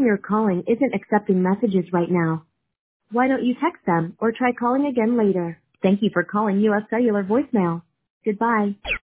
person you're calling isn't accepting messages right now. Why don't you text them or try calling again later? Thank you for calling US Cellular voicemail. Goodbye.